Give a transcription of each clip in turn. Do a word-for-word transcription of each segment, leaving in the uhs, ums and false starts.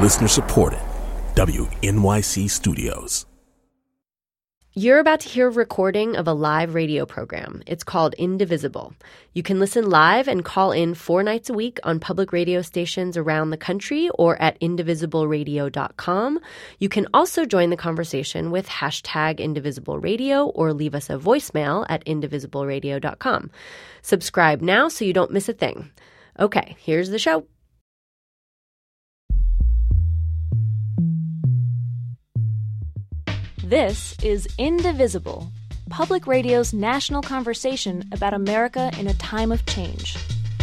Listener supported. W N Y C Studios. You're about to hear a recording of a live radio program. It's called Indivisible. You can listen live and call in four nights a week on public radio stations around the country or at indivisible radio dot com. You can also join the conversation with hashtag Indivisible Radio or leave us a voicemail at indivisible radio dot com. Subscribe now so you don't miss a thing. Okay, here's the show. This is Indivisible, public radio's national conversation about America in a time of change.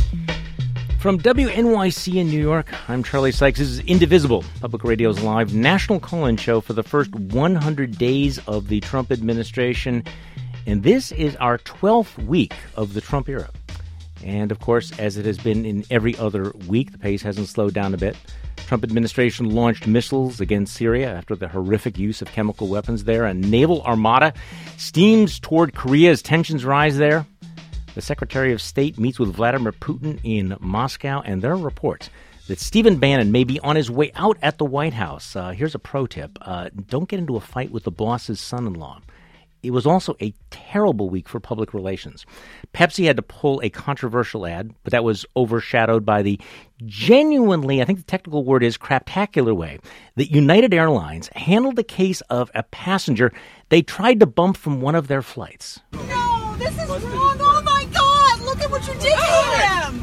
From W N Y C in New York, I'm Charlie Sykes. This is Indivisible, public radio's live national call-in show for the first one hundred days of the Trump administration. And this is our twelfth week of the Trump era. And, of course, as it has been in every other week, the pace hasn't slowed down a bit. Trump administration launched missiles against Syria after the horrific use of chemical weapons there. A naval armada steams toward Korea as tensions rise there. The Secretary of State meets with Vladimir Putin in Moscow, and there are reports that Stephen Bannon may be on his way out at the White House. Uh, here's a pro tip. Uh, don't get into a fight with the boss's son-in-law. It was also a terrible week for public relations. Pepsi had to pull a controversial ad, but that was overshadowed by the genuinely, I think the technical word is craptacular way, that United Airlines handled the case of a passenger they tried to bump from one of their flights. No, this is wrong. Oh, my God. Look at what you did to him.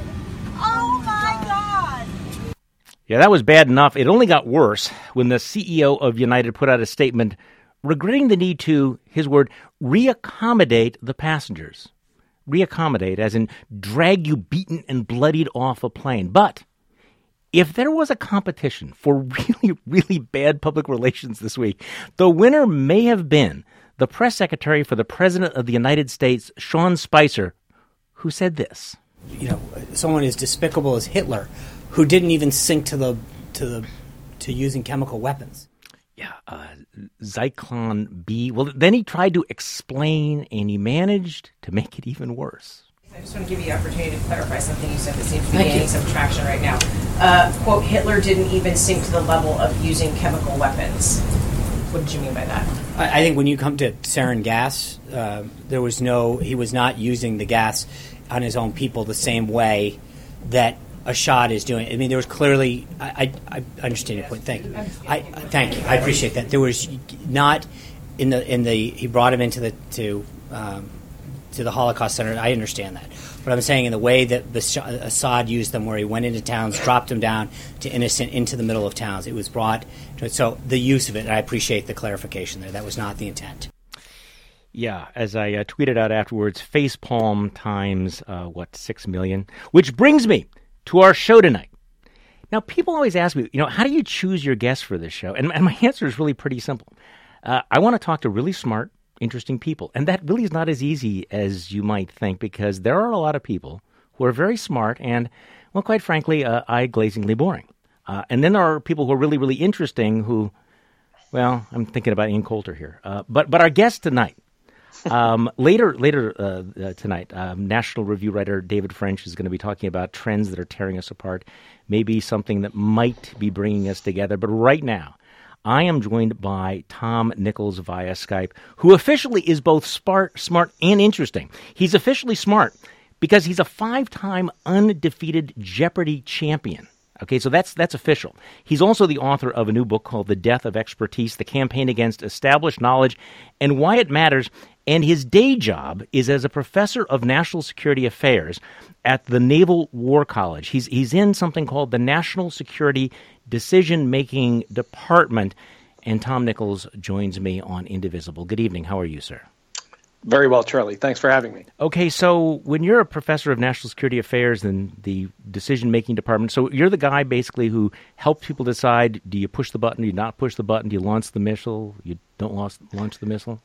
Oh, my God. Yeah, that was bad enough. It only got worse when the C E O of United put out a statement regretting the need to, his word, reaccommodate the passengers. Reaccommodate, as in drag you beaten and bloodied off a plane. But if there was a competition for really, really bad public relations this week, the winner may have been the press secretary for the President of the United States, Sean Spicer, who said this. You know, someone as despicable as Hitler, who didn't even sink to the to the to using chemical weapons. Yeah, uh, Zyklon B. Well, then he tried to explain, and he managed to make it even worse. I just want to give you the opportunity to clarify something you said that seems to be gaining some traction right now. Uh, quote, Hitler didn't even sink to the level of using chemical weapons. What did you mean by that? I, I think when you come to sarin gas, uh, there was no, he was not using the gas on his own people the same way that Assad is doing. I mean, there was clearly. I, I, I understand your point. Thank you. I, I thank you. I appreciate that. There was not in the in the. He brought him into the to um, to the Holocaust Center. I understand that, but I'm saying in the way that the, Assad used them, where he went into towns, dropped them down to innocent into the middle of towns. It was brought to it. So the use of it. I appreciate the clarification there. That was not the intent. Yeah, as I uh, tweeted out afterwards, facepalm times uh, what six million, which brings me to our show tonight. Now, people always ask me, you know, how do you choose your guests for this show? And, and my answer is really pretty simple. Uh, I want to talk to really smart, interesting people. And that really is not as easy as you might think, because there are a lot of people who are very smart and, well, quite frankly, uh, eye-glazingly boring. Uh, and then there are people who are really, really interesting who, well, I'm thinking about Ian Coulter here. Uh, but but our guest tonight, Um, later later uh, uh, tonight, um, National Review writer David French is going to be talking about trends that are tearing us apart, maybe something that might be bringing us together. But right now, I am joined by Tom Nichols via Skype, who officially is both smart, smart and interesting. He's officially smart because he's a five-time undefeated Jeopardy champion. Okay, so that's that's official. He's also the author of a new book called The Death of Expertise, The Campaign Against Established Knowledge and Why It Matters. And his day job is as a professor of national security affairs at the Naval War College. He's he's in something called the National Security Decision-Making Department. And Tom Nichols joins me on Indivisible. Good evening. How are you, sir? Very well, Charlie. Thanks for having me. Okay, so when you're a professor of national security affairs in the decision-making department, so you're the guy basically who helps people decide, do you push the button, do you not push the button, do you launch the missile, you don't launch, launch the missile?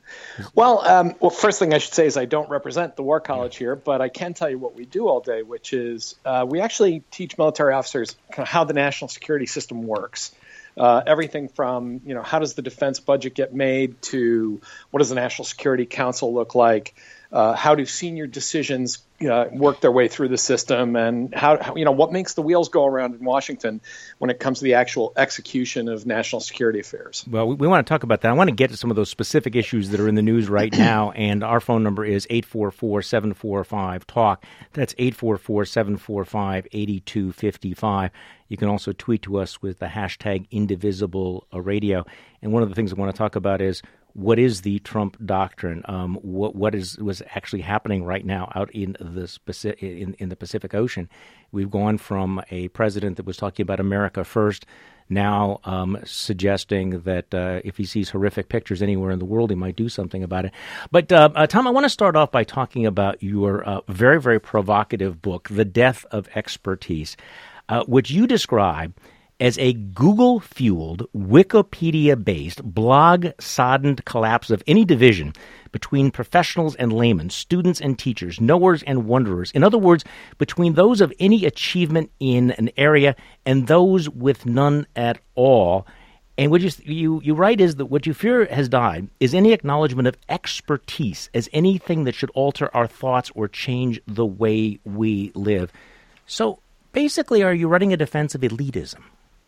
Well, um, well, first thing I should say is I don't represent the War College here, but I can tell you what we do all day, which is uh, we actually teach military officers kind of how the national security system works. Uh, everything from, you know, how does the defense budget get made to what does the National Security Council look like? Uh, how do senior decisions uh, work their way through the system, and how, how you know what makes the wheels go around in Washington when it comes to the actual execution of national security affairs? Well, we, we want to talk about that. I want to get to some of those specific issues that are in the news right now, and our phone number is eight four four, seven four five, talk. That's eight four four, seven four five, eight two five five. You can also tweet to us with the hashtag Indivisible Radio. And one of the things I want to talk about is, what is the Trump doctrine? Um, what what is was actually happening right now out in the Pacific, in, in the Pacific Ocean? We've gone from a president that was talking about America first, now um, suggesting that uh, if he sees horrific pictures anywhere in the world, he might do something about it. But uh, uh, Tom, I want to start off by talking about your uh, very very provocative book, The Death of Expertise, uh, which you describe as a Google-fueled, Wikipedia-based, blog-soddened collapse of any division between professionals and laymen, students and teachers, knowers and wonderers. In other words, between those of any achievement in an area and those with none at all. And what you, you, you write is that what you fear has died is any acknowledgement of expertise as anything that should alter our thoughts or change the way we live. So basically, are you writing a defense of elitism?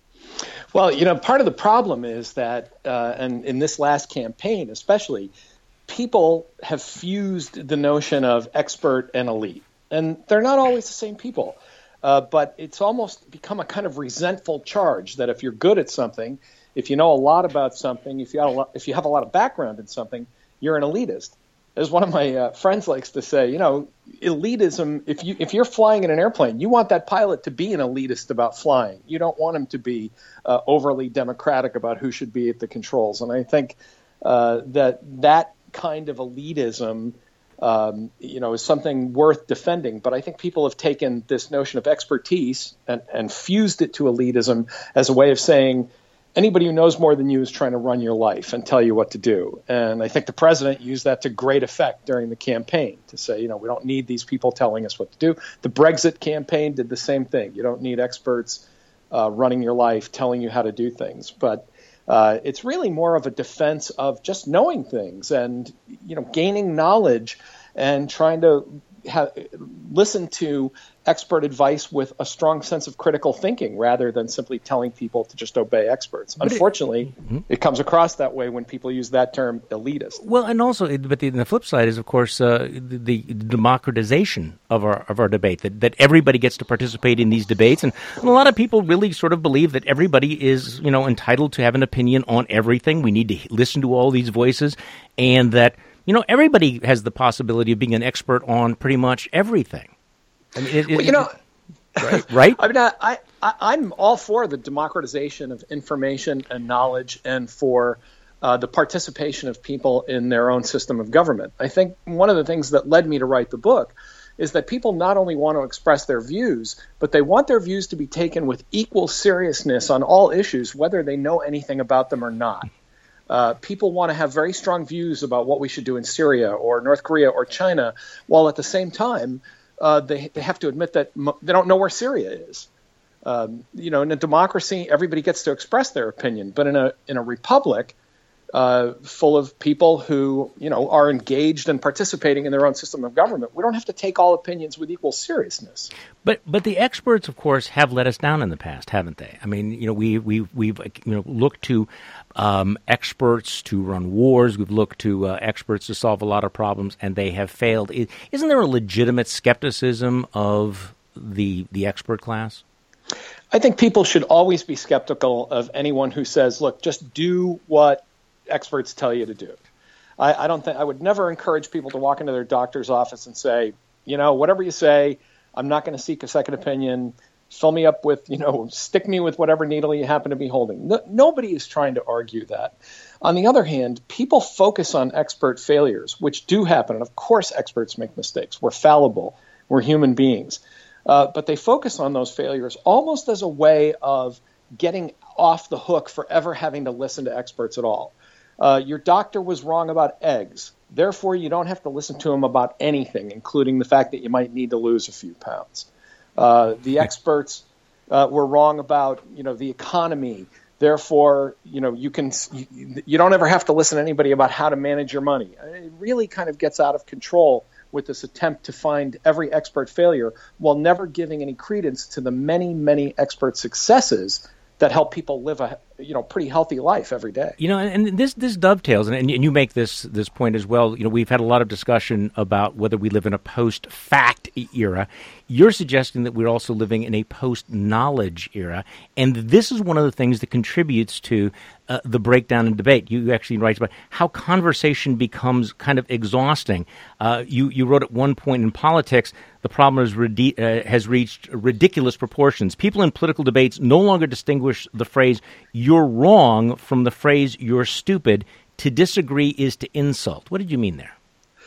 Well, you know, part of the problem is that, uh, and in this last campaign especially, people have fused the notion of expert and elite. And they're not always the same people. Uh, but it's almost become a kind of resentful charge that if you're good at something, if you know a lot about something, if you have a lot, if you have a lot of background in something, you're an elitist. As one of my uh, friends likes to say, you know, elitism, if you if you're flying in an airplane, you want that pilot to be an elitist about flying. You don't want him to be uh, overly democratic about who should be at the controls. And I think uh, that that kind of elitism, um, you know, is something worth defending. But I think people have taken this notion of expertise and, and fused it to elitism as a way of saying, anybody who knows more than you is trying to run your life and tell you what to do. And I think the president used that to great effect during the campaign to say, you know, we don't need these people telling us what to do. The Brexit campaign did the same thing. You don't need experts uh, running your life, telling you how to do things. But uh, it's really more of a defense of just knowing things and, you know, gaining knowledge and trying to ha- listen to expert advice with a strong sense of critical thinking rather than simply telling people to just obey experts. But Unfortunately, it, mm-hmm. it comes across that way when people use that term elitist. Well, and also, but the, the flip side is, of course, uh, the, the democratization of our of our debate, that, that everybody gets to participate in these debates. And, and a lot of people really sort of believe that everybody is, you know, entitled to have an opinion on everything. We need to listen to all these voices, and that, you know, everybody has the possibility of being an expert on pretty much everything. I mean, it, well, it, you know, right? right? I mean, I, I, I'm all for the democratization of information and knowledge and for uh, the participation of people in their own system of government. I think one of the things that led me to write the book is that people not only want to express their views, but they want their views to be taken with equal seriousness on all issues, whether they know anything about them or not. Uh, people want to have very strong views about what we should do in Syria or North Korea or China, while at the same time, Uh, they they have to admit that mo- they don't know where Syria is. Um, you know, in a democracy, everybody gets to express their opinion, but in a in a republic uh, full of people who you know are engaged and participating in their own system of government, we don't have to take all opinions with equal seriousness. But but the experts, of course, have let us down in the past, haven't they? I mean, you know, we we we've you know looked to um, experts to run wars. We've looked to uh, experts to solve a lot of problems, and they have failed. Isn't there a legitimate skepticism of the the expert class? I think people should always be skeptical of anyone who says, "Look, just do what experts tell you to do." I, I don't think I would never encourage people to walk into their doctor's office and say, "You know, whatever you say, I'm not going to seek a second opinion. Fill me up with, you know, stick me with whatever needle you happen to be holding." No, nobody is trying to argue that. On the other hand, people focus on expert failures, which do happen. And of course, experts make mistakes. We're fallible. We're human beings. Uh, but they focus on those failures almost as a way of getting off the hook for ever having to listen to experts at all. Uh, your doctor was wrong about eggs. Therefore, you don't have to listen to him about anything, including the fact that you might need to lose a few pounds. Uh, the experts uh, were wrong about, you know, the economy. Therefore, you know, you can you, you don't ever have to listen to anybody about how to manage your money. It really kind of gets out of control with this attempt to find every expert failure while never giving any credence to the many, many expert successes that help people live a you know pretty healthy life every day. You know, and this this dovetails, and, and you make this this point as well. You know, we've had a lot of discussion about whether we live in a post-fact era. You're suggesting that we're also living in a post-knowledge era, and this is one of the things that contributes to uh, the breakdown in debate. You actually write about how conversation becomes kind of exhausting. Uh, you you wrote at one point in politics, the problem is redi- uh, has reached ridiculous proportions. People in political debates no longer distinguish the phrase "you're wrong" from the phrase "you're stupid." To disagree is to insult. What did you mean there?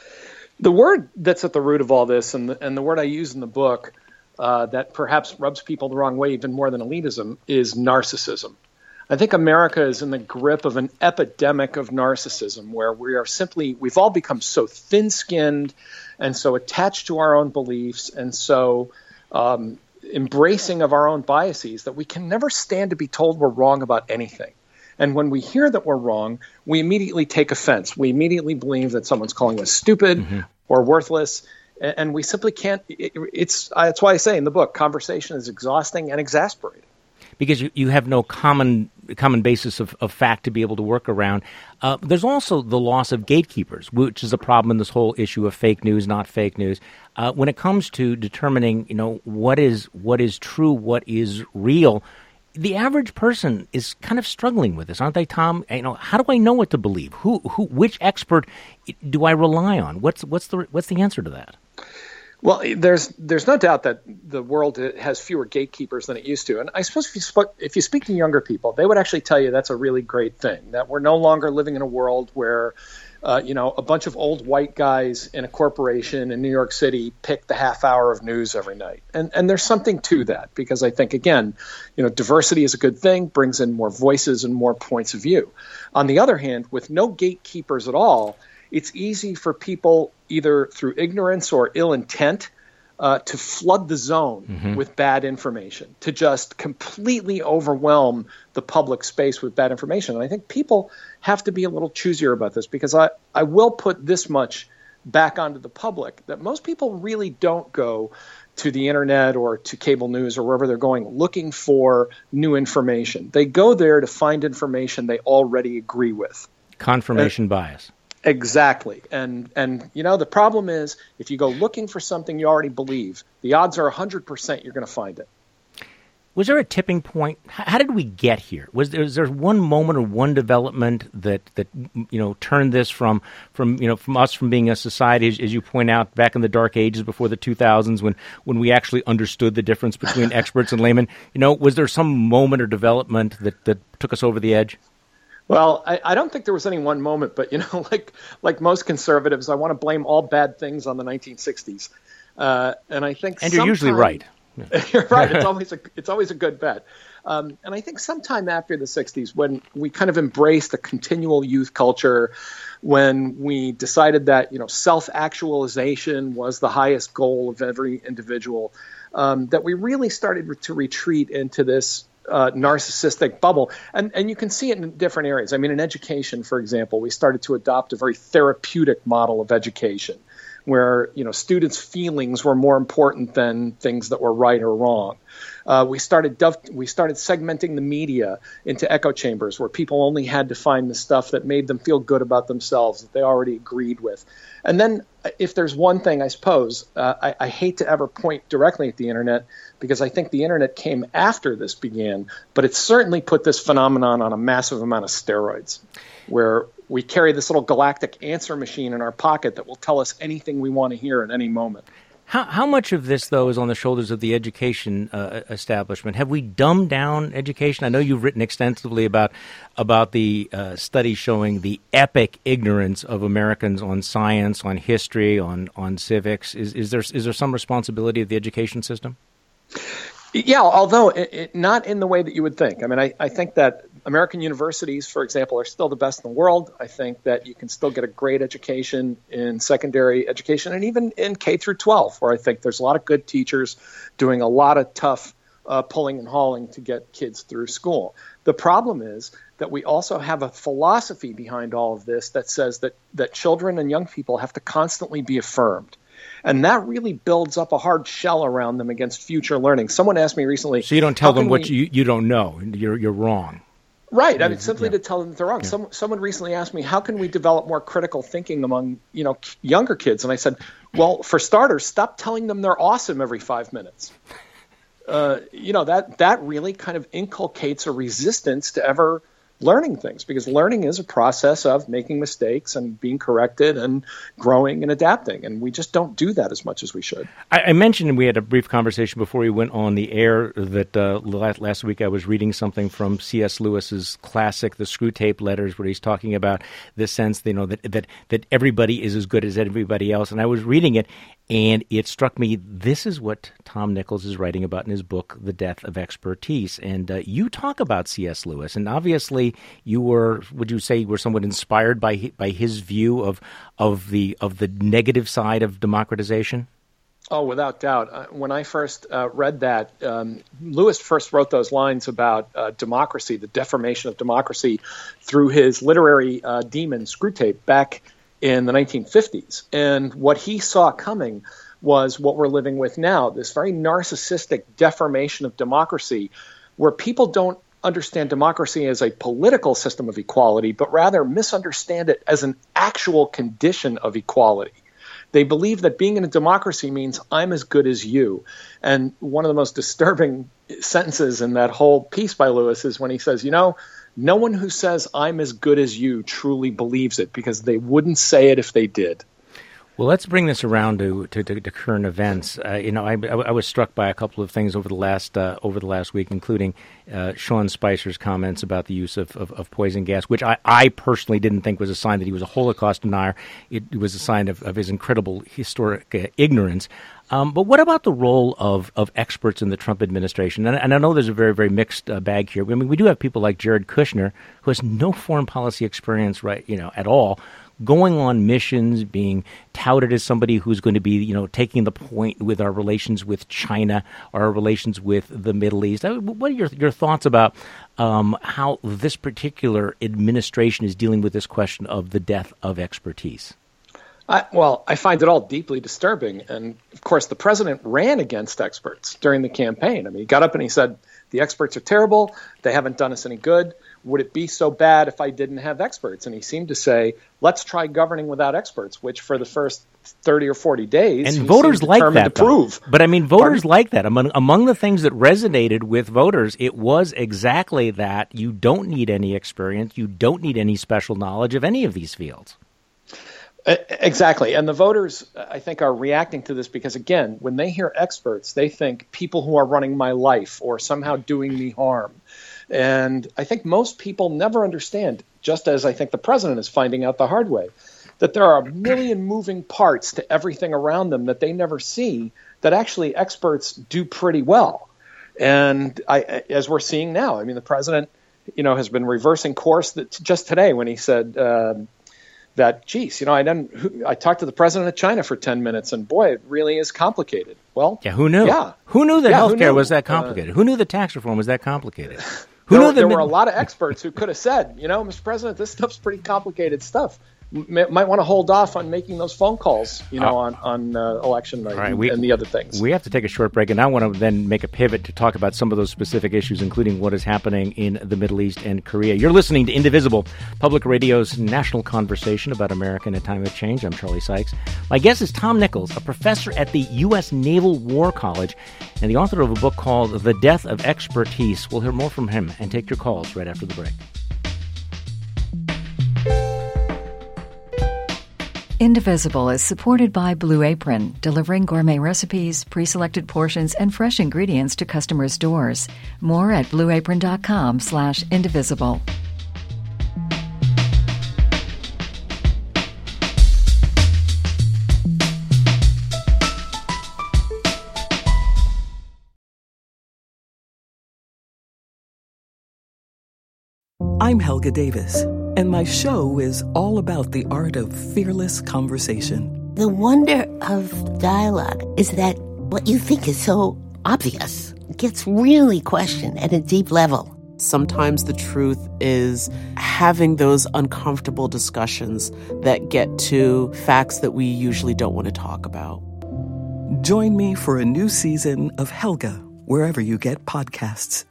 The word that's at the root of all this, and the, and the word I use in the book uh, that perhaps rubs people the wrong way even more than elitism, is narcissism. I think America is in the grip of an epidemic of narcissism where we are simply, we've all become so thin-skinned and so attached to our own beliefs and so um, embracing of our own biases that we can never stand to be told we're wrong about anything. And when we hear that we're wrong, we immediately take offense. We immediately believe that someone's calling us stupid mm-hmm. or worthless, and we simply can't. It, it's that's why I say in the book, conversation is exhausting and exasperating. Because you, you have no common common basis of, of fact to be able to work around. Uh, there's also the loss of gatekeepers, which is a problem in this whole issue of fake news, not fake news. Uh, when it comes to determining, you know, what is what is true, what is real, the average person is kind of struggling with this, aren't they, Tom? You know, how do I know what to believe? Who, who, which expert do I rely on? What's what's the what's the answer to that? Well, there's there's no doubt that the world has fewer gatekeepers than it used to, and I suppose if you spoke, if you speak to younger people, they would actually tell you that's a really great thing. That we're no longer living in a world where Uh, you know, a bunch of old white guys in a corporation in New York City pick the half hour of news every night. And and there's something to that because I think, again, you know, diversity is a good thing, brings in more voices and more points of view. On the other hand, with no gatekeepers at all, it's easy for people either through ignorance or ill intent uh, to flood the zone mm-hmm. with bad information, to just completely overwhelm the public space with bad information. And I think people have to be a little choosier about this because I, I will put this much back onto the public, that most people really don't go to the internet or to cable news or wherever they're going looking for new information. They go there to find information they already agree with. Confirmation and, bias. Exactly. And, and you know, the problem is if you go looking for something you already believe, the odds are one hundred percent you're going to find it. Was there a tipping point? How did we get here? Was there, was there one moment or one development that, that you know turned this from from you know from us from being a society, as, as you point out, back in the dark ages before the two thousands, when when we actually understood the difference between experts and laymen? You know, was there some moment or development that, that took us over the edge? Well, I, I don't think there was any one moment, but you know, like like most conservatives, I want to blame all bad things on the nineteen sixties, uh, and I think and you're usually right. You're right. It's always a it's always a good bet. Um, and I think sometime after the sixties, when we kind of embraced the continual youth culture, when we decided that you know self-actualization was the highest goal of every individual, um, that we really started to retreat into this uh, narcissistic bubble. And and you can see it in different areas. I mean, in education, for example, we started to adopt a very therapeutic model of education, where you know students' feelings were more important than things that were right or wrong. Uh, we started dove- we started segmenting the media into echo chambers where people only had to find the stuff that made them feel good about themselves, that they already agreed with. And then if there's one thing, I suppose, uh, I, I hate to ever point directly at the internet because I think the internet came after this began, but it certainly put this phenomenon on a massive amount of steroids, where we carry this little galactic answer machine in our pocket that will tell us anything we want to hear at any moment. How how much of this, though, is on the shoulders of the education uh, establishment? Have we dumbed down education? I know you've written extensively about about the uh, study showing the epic ignorance of Americans on science, on history, on on civics. Is is there is there some responsibility of the education system? Yeah, although it, it, not in the way that you would think. I mean, I, I think that American universities, for example, are still the best in the world. I think that you can still get a great education in secondary education and even in K through twelve, where I think there's a lot of good teachers doing a lot of tough uh, pulling and hauling to get kids through school. The problem is that we also have a philosophy behind all of this that says that that children and young people have to constantly be affirmed. And that really builds up a hard shell around them against future learning. Someone asked me recently. So you don't tell them what we, you, you don't know. You're, you're wrong. Right. I mean, simply yeah. to tell them that they're wrong. Yeah. Some, someone recently asked me, how can we develop more critical thinking among, you know, younger kids? And I said, well, for starters, stop telling them they're awesome every five minutes. Uh, you know, that, that really kind of inculcates a resistance to ever learning things, because learning is a process of making mistakes and being corrected and growing and adapting. And we just don't do that as much as we should. I, I mentioned, we had a brief conversation before we went on the air, that uh, last, last week I was reading something from C S Lewis's classic, The Screwtape Letters, where he's talking about the sense, you know, that, that, that everybody is as good as everybody else. And I was reading it, and it struck me, this is what Tom Nichols is writing about in his book, The Death of Expertise. And uh, you talk about C S Lewis, and obviously you were, would you say you were somewhat inspired by by his view of of the of the negative side of democratization? Oh, without doubt. Uh, when I first uh, read that, um, Lewis first wrote those lines about uh, democracy, the deformation of democracy, through his literary uh, demon, Screwtape, back in the nineteen fifties. And what he saw coming was what we're living with now, this very narcissistic deformation of democracy, where people don't understand democracy as a political system of equality, but rather misunderstand it as an actual condition of equality. They believe that being in a democracy means I'm as good as you. And one of the most disturbing sentences in that whole piece by Lewis is when he says, you know, no one who says I'm as good as you truly believes it, because they wouldn't say it if they did. Well, let's bring this around to to, to, to current events. Uh, you know, I, I was struck by a couple of things over the last uh, over the last week, including uh, Sean Spicer's comments about the use of, of, of poison gas, which I, I personally didn't think was a sign that he was a Holocaust denier. It, it was a sign of, of his incredible historic uh, ignorance. Um, but what about the role of, of experts in the Trump administration? And, and I know there's a very, very mixed uh, bag here. I mean, we do have people like Jared Kushner, who has no foreign policy experience, right, you know, at all, going on missions, being touted as somebody who's going to be, you know, taking the point with our relations with China, or our relations with the Middle East. What are your your thoughts about um, how this particular administration is dealing with this question of the death of expertise? I, well, I find it all deeply disturbing. And, of course, the president ran against experts during the campaign. I mean, he got up and he said, the experts are terrible. They haven't done us any good. Would it be so bad if I didn't have experts? And he seemed to say, let's try governing without experts, which for the first thirty or forty days, and voters like that, to prove. But I mean, voters Pardon? like that. Among, among the things that resonated with voters, it was exactly that. You don't need any experience. You don't need any special knowledge of any of these fields. Exactly. And the voters, I think, are reacting to this because, again, when they hear experts, they think people who are running my life or somehow doing me harm. And I think most people never understand, just as I think the president is finding out the hard way, that there are a million moving parts to everything around them that they never see, that actually experts do pretty well. And I, as we're seeing now, I mean, the president, you know, has been reversing course that just today when he said uh, that, geez, you know, I didn't, I talked to the president of China for ten minutes, and boy, it really is complicated. Well, yeah, who knew? Yeah. Who knew that yeah, healthcare was that complicated? Uh, who knew the tax reform was that complicated? Who there knew there the, were a lot of experts who could have said, you know, Mister President, this stuff's pretty complicated stuff. M- might want to hold off on making those phone calls, you know, uh, on, on uh, election night right, and, we, and the other things. We have to take a short break, and I want to then make a pivot to talk about some of those specific issues, including what is happening in the Middle East and Korea. You're listening to Indivisible, Public Radio's national conversation about America in a time of change. I'm Charlie Sykes. My guest is Tom Nichols, a professor at the U S Naval War College and the author of a book called The Death of Expertise. We'll hear more from him and take your calls right after the break. Indivisible is supported by Blue Apron, delivering gourmet recipes, pre-selected portions, and fresh ingredients to customers' doors. More at blueapron.com slash indivisible. I'm Helga Davis, and my show is all about the art of fearless conversation. The wonder of dialogue is that what you think is so obvious gets really questioned at a deep level. Sometimes the truth is having those uncomfortable discussions that get to facts that we usually don't want to talk about. Join me for a new season of Helga, wherever you get podcasts.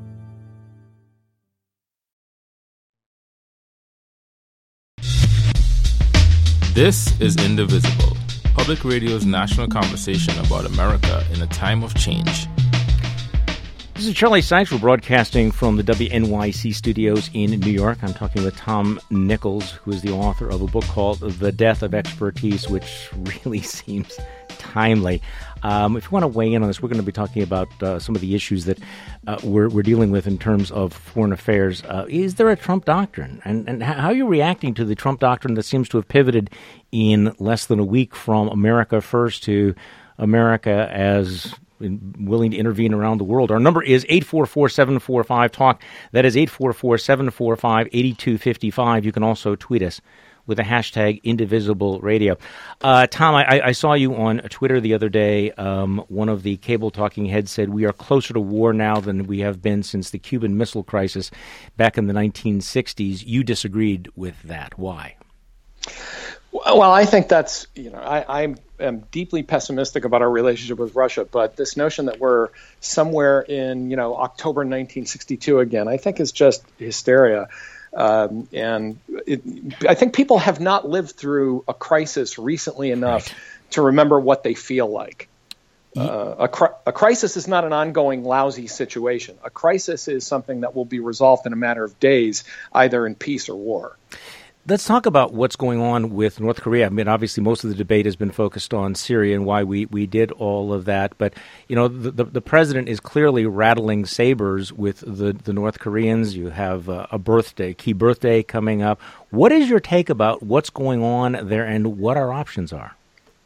This is Indivisible, Public Radio's national conversation about America in a time of change. This is Charlie Sykes. We're broadcasting from the W N Y C studios in New York. I'm talking with Tom Nichols, who is the author of a book called The Death of Expertise, which really seems timely. Um, if you want to weigh in on this, we're going to be talking about uh, some of the issues that uh, we're, we're dealing with in terms of foreign affairs. Uh, is there a Trump doctrine? And, and how are you reacting to the Trump doctrine that seems to have pivoted in less than a week from America first to America as willing to intervene around the world? Our number is eight four four, seven four five, talk. That is eight four four, seven four five, eight two five five. You can also tweet us with the hashtag Indivisible Radio. Uh, Tom, I, I saw you on Twitter the other day. Um, one of the cable talking heads said we are closer to war now than we have been since the Cuban Missile Crisis back in the nineteen sixties. You disagreed with that. Why? Well, I think that's, you know, I, I am deeply pessimistic about our relationship with Russia, but this notion that we're somewhere in, you know, October nineteen sixty-two again, I think is just hysteria. Um, and it, I think people have not lived through a crisis recently enough right. to remember what they feel like. Uh, a, cri- a crisis is not an ongoing lousy situation. A crisis is something that will be resolved in a matter of days, either in peace or war. Let's talk about what's going on with North Korea. I mean, obviously, most of the debate has been focused on Syria and why we, we did all of that. But, you know, the, the, the president is clearly rattling sabers with the, the North Koreans. You have uh, a birthday, key birthday coming up. What is your take about what's going on there and what our options are?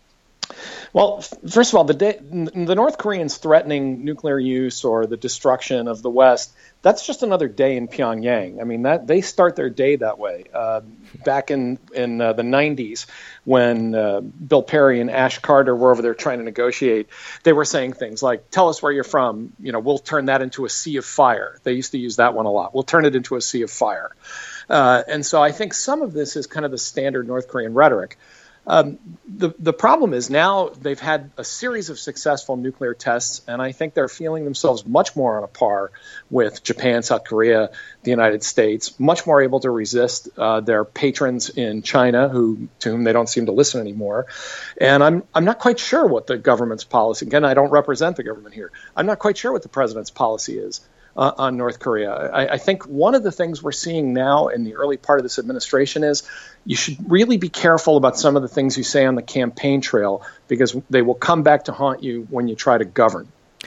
Well, first of all, the, day, the North Koreans threatening nuclear use or the destruction of the West, that's just another day in Pyongyang. I mean, that they start their day that way. Uh, back in, in uh, the nineties, when uh, Bill Perry and Ash Carter were over there trying to negotiate, they were saying things like, tell us where you're from. You know, we'll turn that into a sea of fire. They used to use that one a lot. We'll turn it into a sea of fire. Uh, and so I think some of this is kind of the standard North Korean rhetoric. Um, the the problem is now they've had a series of successful nuclear tests, and I think they're feeling themselves much more on a par with Japan, South Korea, the United States, much more able to resist uh, their patrons in China, who to whom they don't seem to listen anymore. And I'm I'm not quite sure what the government's policy. Again, I don't represent the government here. I'm not quite sure what the president's policy is Uh, on North Korea. I, I think one of the things we're seeing now in the early part of this administration is you should really be careful about some of the things you say on the campaign trail, because they will come back to haunt you when you try to govern.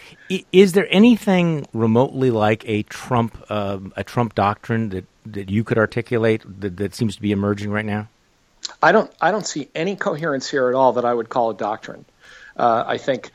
Is there anything remotely like a Trump uh, a Trump doctrine that, that you could articulate that, that seems to be emerging right now? I don't I don't see any coherence here at all that I would call a doctrine. Uh, I think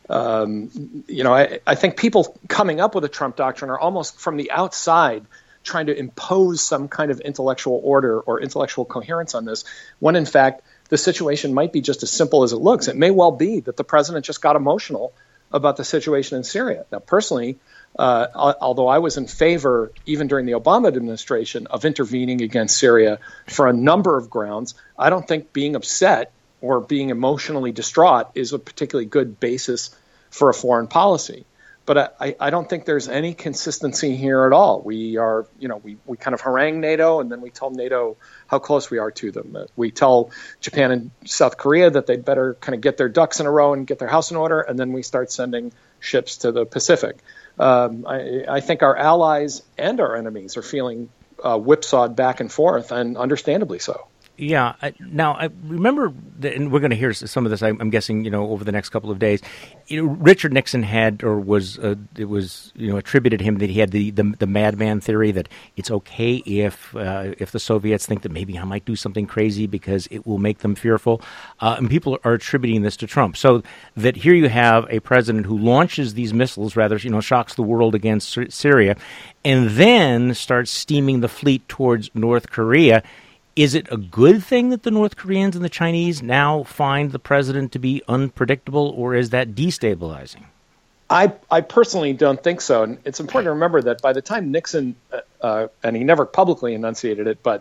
Um, you know, I, I think people coming up with a Trump doctrine are almost from the outside trying to impose some kind of intellectual order or intellectual coherence on this, when in fact the situation might be just as simple as it looks. It may well be that the president just got emotional about the situation in Syria. Now, personally, uh, although I was in favor, even during the Obama administration, of intervening against Syria for a number of grounds, I don't think being upset or being emotionally distraught is a particularly good basis for a foreign policy. But I, I don't think there's any consistency here at all. We are, you know, we, we kind of harangue NATO, and then we tell NATO how close we are to them. We tell Japan and South Korea that they'd better kind of get their ducks in a row and get their house in order, and then we start sending ships to the Pacific. Um, I, I think our allies and our enemies are feeling uh, whipsawed back and forth, and understandably so. Yeah. I, now, I remember, that, and we're going to hear some of this, I'm, I'm guessing, you know, over the next couple of days. You know, Richard Nixon had, or was, uh, it was, you know, attributed to him that he had the, the, the madman theory that it's okay if uh, if the Soviets think that maybe I might do something crazy because it will make them fearful. Uh, and people are attributing this to Trump. So that here you have a president who launches these missiles, rather, you know, shocks the world against Syria, and then starts steaming the fleet towards North Korea. Is it a good thing that the North Koreans and the Chinese now find the president to be unpredictable, or is that destabilizing? I, I personally don't think so. And it's important to remember that by the time Nixon, uh, uh, and he never publicly enunciated it, but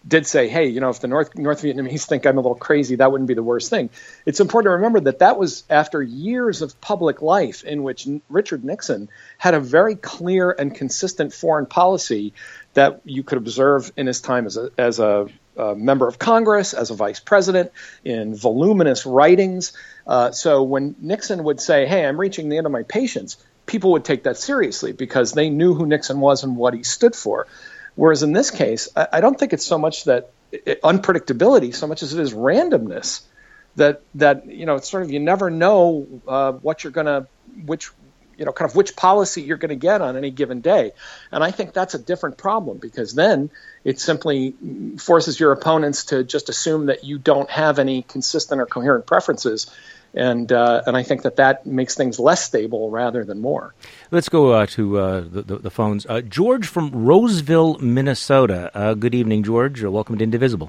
did say, hey, you know, if the North North Vietnamese think I'm a little crazy, that wouldn't be the worst thing. It's important to remember that that was after years of public life in which Richard Nixon had a very clear and consistent foreign policy that you could observe in his time as a, as a uh, member of Congress, as a vice president, in voluminous writings. Uh, so when Nixon would say, hey, I'm reaching the end of my patience, people would take that seriously because they knew who Nixon was and what he stood for. Whereas in this case, I, I don't think it's so much that it, unpredictability, so much as it is randomness. That that you know, it's sort of you never know uh, what you're gonna, which you know, kind of which policy you're going to get on any given day, and I think that's a different problem because then it simply forces your opponents to just assume that you don't have any consistent or coherent preferences. And uh, and I think that that makes things less stable rather than more. Let's go uh, to uh, the, the, the phones. Uh, George from Roseville, Minnesota. Uh, good evening, George. Uh, welcome to Indivisible.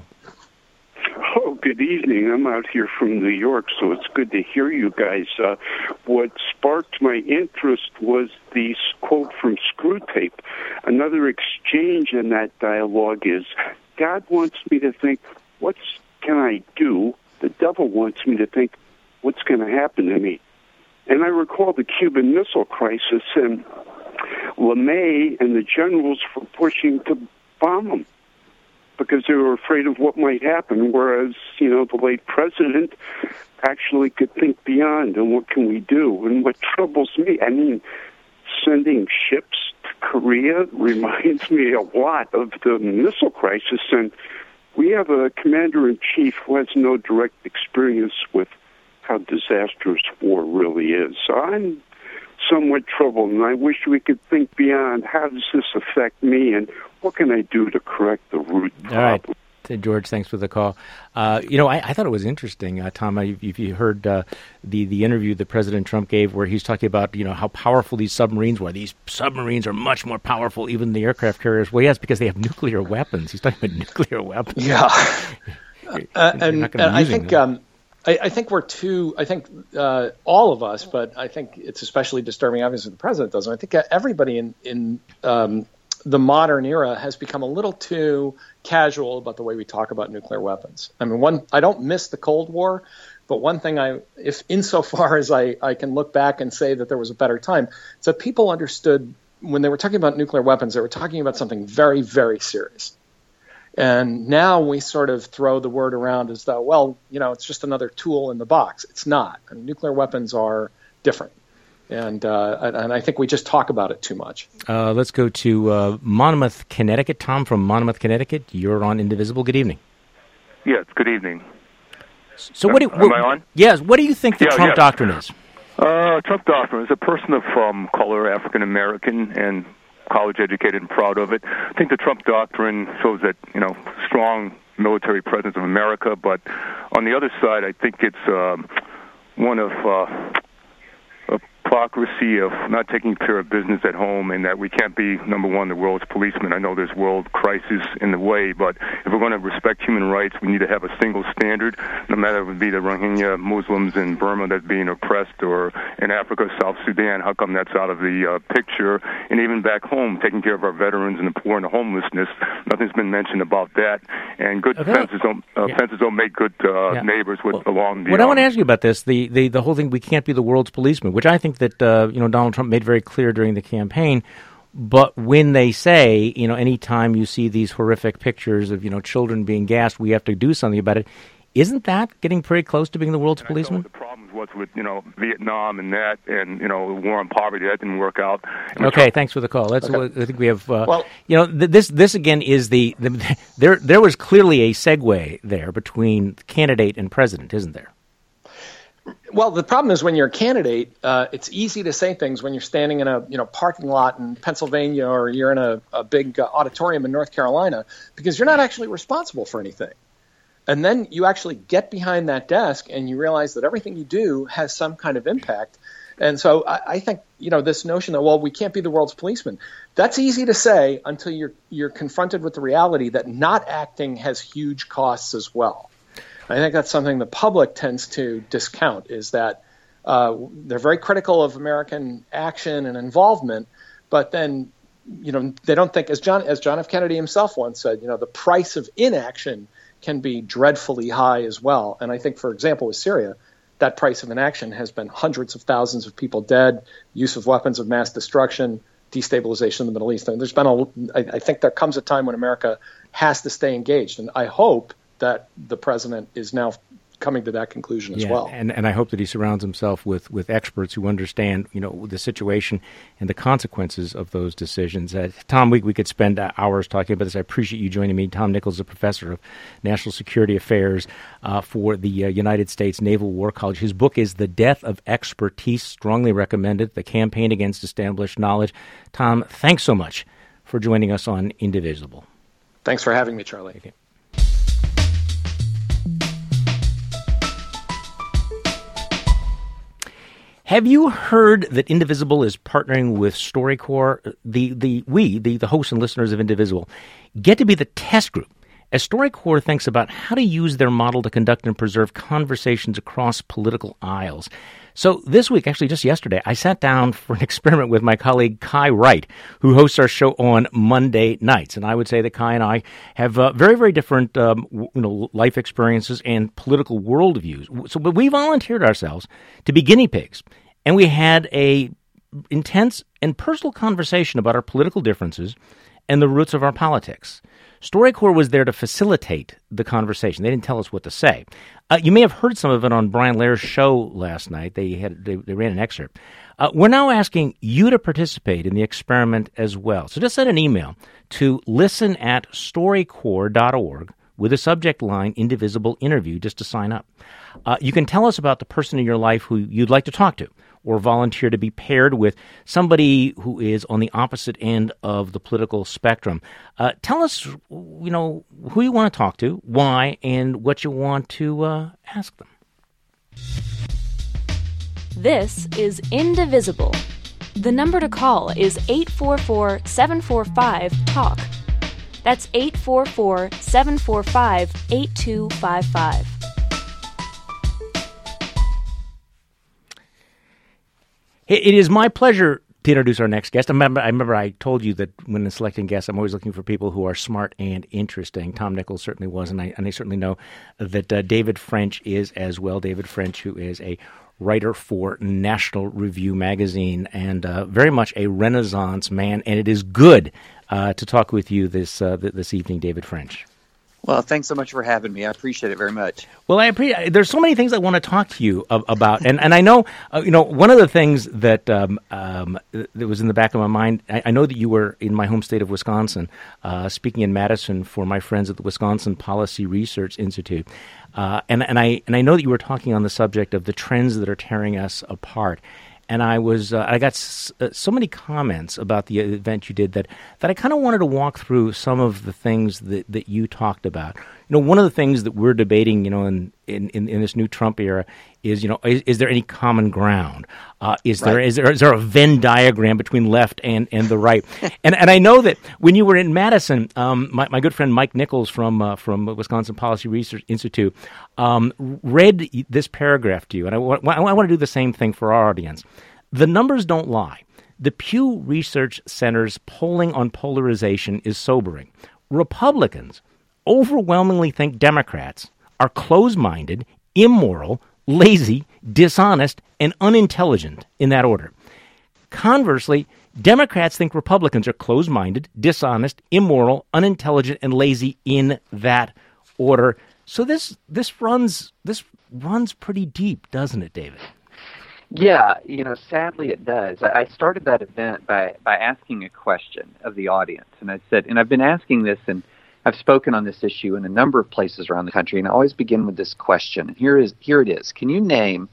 Oh, good evening. I'm out here from New York, so it's good to hear you guys. Uh, what sparked my interest was the quote from Screwtape. Another exchange in that dialogue is, God wants me to think, what can I do? The devil wants me to think, what's going to happen to me? And I recall the Cuban Missile Crisis, and LeMay and the generals were pushing to bomb them because they were afraid of what might happen, whereas, you know, the late president actually could think beyond, and what can we do? And what troubles me, I mean, sending ships to Korea reminds me a lot of the missile crisis, and we have a commander-in-chief who has no direct experience with how disastrous war really is. So I'm somewhat troubled, and I wish we could think beyond how does this affect me, and what can I do to correct the root problem? All right. George, thanks for the call. Uh, you know, I, I thought it was interesting, uh, Tom, if you, you heard uh, the, the interview that President Trump gave where he's talking about, you know, how powerful these submarines were. These submarines are much more powerful even than the aircraft carriers. Well, yes, because they have nuclear weapons. He's talking about nuclear weapons. Yeah. uh, and and I think... Um, I, I think we're too, I think uh, all of us, but I think it's especially disturbing, obviously, the president doesn't. I think everybody in, in um, the modern era has become a little too casual about the way we talk about nuclear weapons. I mean, one, I don't miss the Cold War, but one thing I, if insofar as I, I can look back and say that there was a better time, it's that people understood when they were talking about nuclear weapons, they were talking about something very, very serious. And now we sort of throw the word around as though, well, you know, it's just another tool in the box. It's not. I mean, nuclear weapons are different. And, uh, and I think we just talk about it too much. Uh, let's go to uh, Monmouth, Connecticut. Tom from Monmouth, Connecticut. You're on Indivisible. Good evening. Yes, good evening. So what do, Am I on? Yes. What do you think the yeah, Trump yeah. doctrine is? Uh, Trump doctrine is a person of um, color, African American, and college educated and proud of it. I think the Trump doctrine shows that, you know, strong military presence of America, but on the other side, I think it's um, one of uh, hypocrisy of not taking care of business at home, and that we can't be, number one, the world's policeman. I know there's world crisis in the way, but if we're going to respect human rights, we need to have a single standard, no matter if it be the Rohingya Muslims in Burma that's being oppressed, or in Africa, South Sudan. How come that's out of the uh, picture? And even back home, taking care of our veterans and the poor and the homelessness, nothing's been mentioned about that. And good okay. fences don't uh, yeah. fences don't make good uh, yeah. neighbors with well, along the. What um, I want to ask you about this, the, the the whole thing, we can't be the world's policeman, which I think that uh, you know Donald Trump made very clear during the campaign. But when they say, you know, anytime you see these horrific pictures of, you know, children being gassed, we have to do something about it. Isn't that getting pretty close to being the world's policeman? The problem was with, you know, Vietnam and that, and, you know, war on poverty. That didn't work out. And okay, thanks for the call. Let's. Okay. I think we have. Uh, well, you know, th- this this again is the, the there there was clearly a segue there between candidate and president, isn't there? Well, the problem is when you're a candidate, uh, it's easy to say things when you're standing in a you know parking lot in Pennsylvania, or you're in a, a big uh, auditorium in North Carolina, because you're not actually responsible for anything. And then you actually get behind that desk and you realize that everything you do has some kind of impact. And so I, I think, you know, this notion that, well, we can't be the world's policeman, that's easy to say until you're you're confronted with the reality that not acting has huge costs as well. I think that's something the public tends to discount, is that uh, they're very critical of American action and involvement, but then you know, they don't think, as John as John F. Kennedy himself once said, you know, the price of inaction can be dreadfully high as well. And I think, for example, with Syria, that price of inaction has been hundreds of thousands of people dead, use of weapons of mass destruction, destabilization in the Middle East. And there's been a, I, I think there comes a time when America has to stay engaged. And I hope that the president is now coming to that conclusion as yeah, well. And, and I hope that he surrounds himself with, with experts who understand, you know, the situation and the consequences of those decisions. Uh, Tom, we, we could spend hours talking about this. I appreciate you joining me. Tom Nichols is a professor of national security affairs uh, for the uh, United States Naval War College. His book is The Death of Expertise, strongly recommended, The Campaign Against Established Knowledge. Tom, thanks so much for joining us on Indivisible. Thanks for having me, Charlie. Okay. Have you heard that Indivisible is partnering with StoryCorps? The the we, the, the hosts and listeners of Indivisible, get to be the test group as StoryCorps thinks about how to use their model to conduct and preserve conversations across political aisles. So this week, actually just yesterday, I sat down for an experiment with my colleague Kai Wright, who hosts our show on Monday nights. And I would say that Kai and I have uh, very, very different um, you know, life experiences and political worldviews. So, but we volunteered ourselves to be guinea pigs, and we had a intense and personal conversation about our political differences and the roots of our politics. StoryCorps was there to facilitate the conversation. They didn't tell us what to say. Uh, you may have heard some of it on Brian Lair's show last night. They had they, they ran an excerpt. Uh, we're now asking you to participate in the experiment as well. So just send an email to listen at storycorps dot org with a subject line, Indivisible Interview, just to sign up. Uh, you can tell us about the person in your life who you'd like to talk to, or volunteer to be paired with somebody who is on the opposite end of the political spectrum. Uh, tell us, you know, who you want to talk to, why, and what you want to uh, ask them. This is Indivisible. The number to call is eight four four, seven four five, TALK. That's eight four four, seven four five, eight two five five. It is my pleasure to introduce our next guest. I remember, I remember I told you that when selecting guests, I'm always looking for people who are smart and interesting. Tom Nichols certainly was, and I, and I certainly know that uh, David French is as well. David French, who is a writer for National Review magazine and uh, very much a Renaissance man. And it is good uh, to talk with you this uh, this evening, David French. Well, thanks so much for having me. I appreciate it very much. Well, I appreciate. There's so many things I want to talk to you about, and and I know, uh, you know, one of the things that um, um, that was in the back of my mind. I, I know that you were in my home state of Wisconsin, uh, speaking in Madison for my friends at the Wisconsin Policy Research Institute, uh, and and I and I know that you were talking on the subject of the trends that are tearing us apart. And I was, uh, I got s- uh, so many comments about the event you did that, that I kind of wanted to walk through some of the things that, that you talked about. You know, one of the things that we're debating, you know, in, in, in this new Trump era is, you know, is, is there any common ground? Uh, is there Right. is there is there a Venn diagram between left and, and the right? and and I know that when you were in Madison, um, my, my good friend Mike Nichols from uh, from Wisconsin Policy Research Institute um, read this paragraph to you, and I, w- I want to do the same thing for our audience. The numbers don't lie. The Pew Research Center's polling on polarization is sobering. Republicans overwhelmingly think Democrats are close-minded, immoral, lazy, dishonest, and unintelligent in that order. Conversely, Democrats think Republicans are close-minded, dishonest, immoral, unintelligent, and lazy in that order. So this this runs this runs pretty deep, doesn't it, David? Yeah, you know, sadly it does. I started that event by, by asking a question of the audience. And I said, and I've been asking this, and I've spoken on this issue in a number of places around the country, and I always begin with this question. And here is here it is. Can you name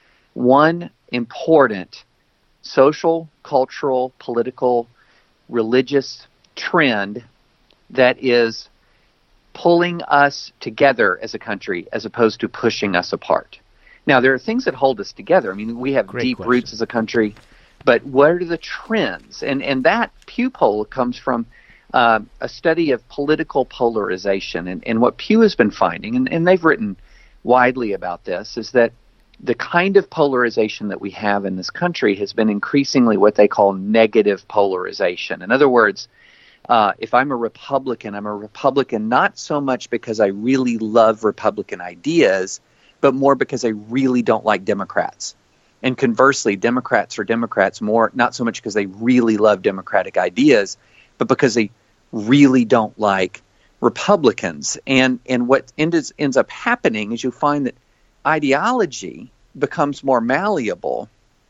one important social, cultural, political, religious trend that is pulling us together as a country as opposed to pushing us apart? Now, there are things that hold us together. I mean, we have Great deep question. roots as a country, but what are the trends? And and that Pew poll comes from uh, a study of political polarization. And, and what Pew has been finding, and, and they've written widely about this, is that the kind of polarization that we have in this country has been increasingly what they call negative polarization. In other words, uh, if I'm a Republican, I'm a Republican not so much because I really love Republican ideas, but more because I really don't like Democrats. And conversely, Democrats are Democrats more, not so much because they really love Democratic ideas, but because they really don't like Republicans. And and what ends, ends up happening is you find that ideology becomes more malleable,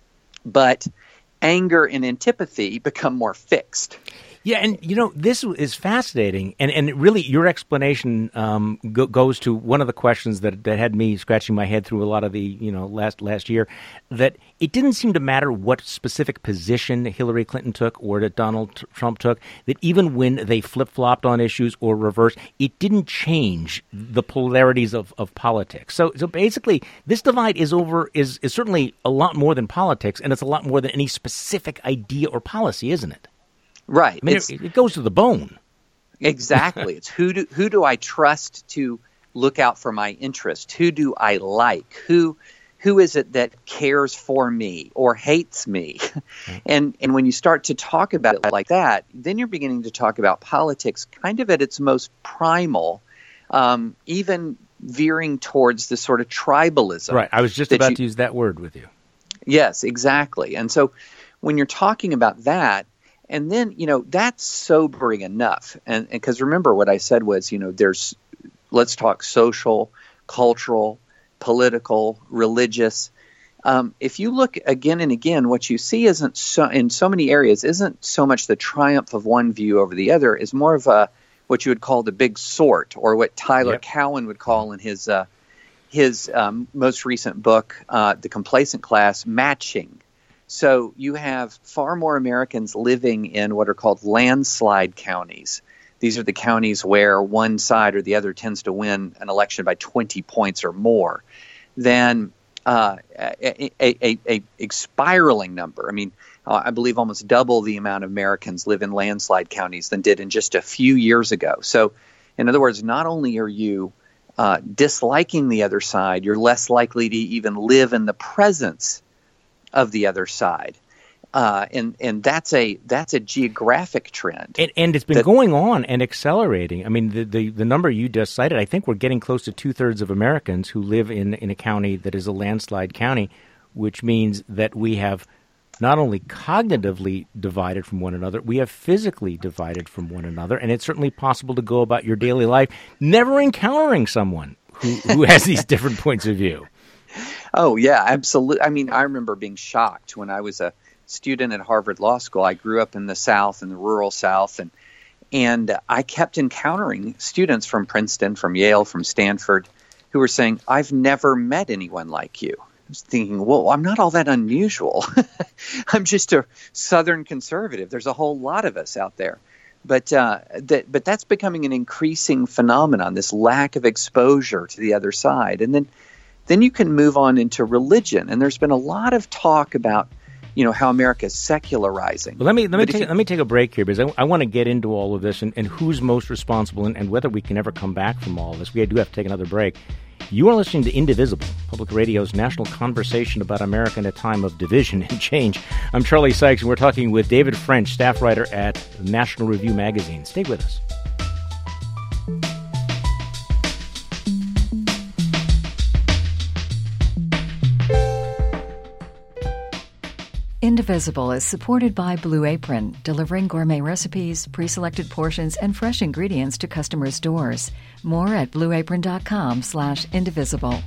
but anger and antipathy become more fixed. Yeah, and, you know, this is fascinating, and, and really your explanation um, go, goes to one of the questions that, that had me scratching my head through a lot of the, you know, last last year, that it didn't seem to matter what specific position Hillary Clinton took or that Donald Trump took, that even when they flip-flopped on issues or reversed, it didn't change the polarities of, of politics. So so basically, this divide is over is, is certainly a lot more than politics, and it's a lot more than any specific idea or policy, isn't it? Right. I mean, it, it goes to the bone. Exactly. It's who do who do I trust to look out for my interest? Who do I like? Who who is it that cares for me or hates me? Okay. And and when you start to talk about it like that, then you're beginning to talk about politics kind of at its most primal, um, even veering towards the sort of tribalism. Right. I was just about you, to use that word with you. Yes, exactly. And so when you're talking about that, and then, you know, that's sobering enough. And because remember what I said was, you know, there's, let's talk social, cultural, political, religious. Um, if you look again and again, what you see isn't so, in so many areas isn't so much the triumph of one view over the other, is more of a what you would call the big sort, or what Tyler yep. Cowen would call in his uh, his um, most recent book, uh, The Complacent Class, matching. So you have far more Americans living in what are called landslide counties. These are the counties where one side or the other tends to win an election by twenty points or more than uh, a, a, a, a spiraling number. I mean, uh, I believe almost double the amount of Americans live in landslide counties than did in just a few years ago. So in other words, not only are you uh, disliking the other side, you're less likely to even live in the presence of the other side, uh, and and that's a that's a geographic trend, and, and it's been that, going on and accelerating. I mean, the, the the number you just cited, I think we're getting close to two thirds of Americans who live in in a county that is a landslide county, which means that we have not only cognitively divided from one another, we have physically divided from one another, and it's certainly possible to go about your daily life never encountering someone who who has these different points of view. Oh, yeah, absolutely. I mean, I remember being shocked when I was a student at Harvard Law School. I grew up in the South, in the rural South, and and I kept encountering students from Princeton, from Yale, from Stanford, who were saying, I've never met anyone like you. I was thinking, well, I'm not all that unusual. I'm just a Southern conservative. There's a whole lot of us out there. But uh, that, but that's becoming an increasing phenomenon, this lack of exposure to the other side. And then Then you can move on into religion, and there's been a lot of talk about, you know, how America is secularizing. Well, let me let me take you, let me take a break here because I, I want to get into all of this and, and who's most responsible and, and whether we can ever come back from all of this. We do have to take another break. You are listening to Indivisible, Public Radio's national conversation about America in a time of division and change. I'm Charlie Sykes, and we're talking with David French, staff writer at National Review magazine. Stay with us. Indivisible is supported by Blue Apron, delivering gourmet recipes, pre-selected portions, and fresh ingredients to customers' doors. More at blueapron.com slash indivisible.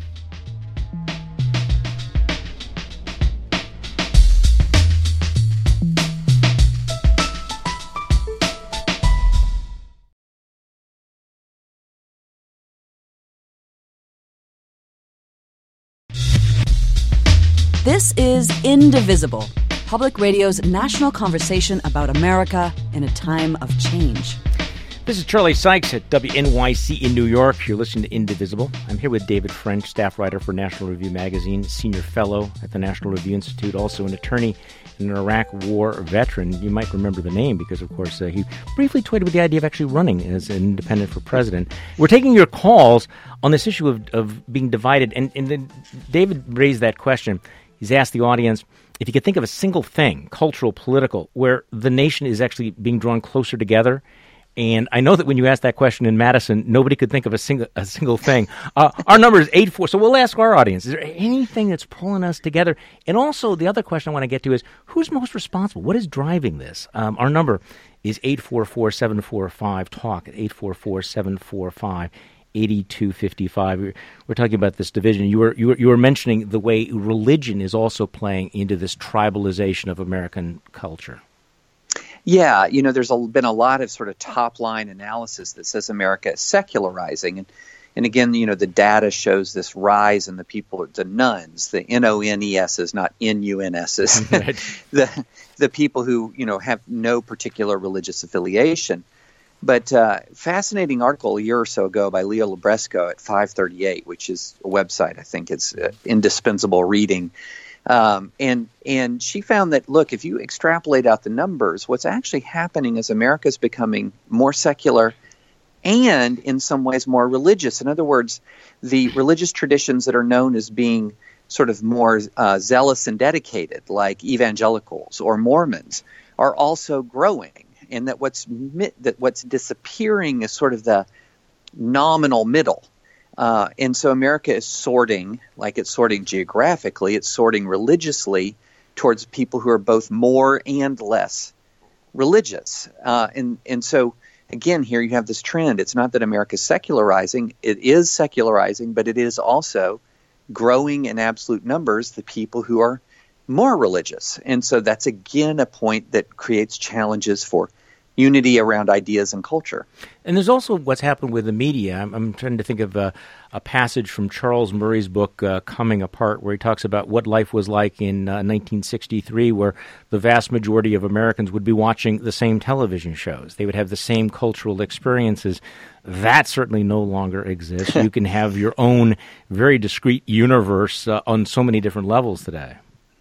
This is Indivisible, Public Radio's national conversation about America in a time of change. This is Charlie Sykes at W N Y C in New York. You're listening to Indivisible. I'm here with David French, staff writer for National Review Magazine, senior fellow at the National Review Institute, also an attorney and an Iraq War veteran. You might remember the name because, of course, uh, he briefly toyed with the idea of actually running as an independent for president. We're taking your calls on this issue of, of being divided. And, and then David raised that question. He's asked the audience if you could think of a single thing, cultural, political, where the nation is actually being drawn closer together. And I know that when you asked that question in Madison, nobody could think of a single a single thing. Uh, our number is eight four. So we'll ask our audience, is there anything that's pulling us together? And also, the other question I want to get to is, who's most responsible? What is driving this? Um, our number is eight four four, seven four five, TALK, at eight four four, seven four five, eight two five five. We're, we're talking about this division. You were, you were you were mentioning the way religion is also playing into this tribalization of American culture. Yeah, you know, there's a, been a lot of sort of top-line analysis that says America is secularizing. And, and again, you know, the data shows this rise in the people, the nuns, the N O N E S's, not N U N S's, the, the people who, you know, have no particular religious affiliation. But uh, fascinating article a year or so ago by Leo Libresco at five thirty-eight, which is a website I think is uh, indispensable reading. Um, and and she found that, look, if you extrapolate out the numbers, what's actually happening is America is becoming more secular and in some ways more religious. In other words, the religious traditions that are known as being sort of more uh, zealous and dedicated, like evangelicals or Mormons, are also growing. And that what's that what's disappearing is sort of the nominal middle. Uh, and so America is sorting, like it's sorting geographically, it's sorting religiously towards people who are both more and less religious. Uh, and, and so, again, here you have this trend. It's not that America is secularizing. It is secularizing, but it is also growing in absolute numbers the people who are more religious. And so that's, again, a point that creates challenges for unity around ideas and culture. And there's also what's happened with the media. I'm, I'm trying to think of a, a passage from Charles Murray's book, uh, Coming Apart, where he talks about what life was like in uh, nineteen sixty-three, where the vast majority of Americans would be watching the same television shows. They would have the same cultural experiences. That certainly no longer exists. You can have your own very discrete universe uh, on so many different levels today.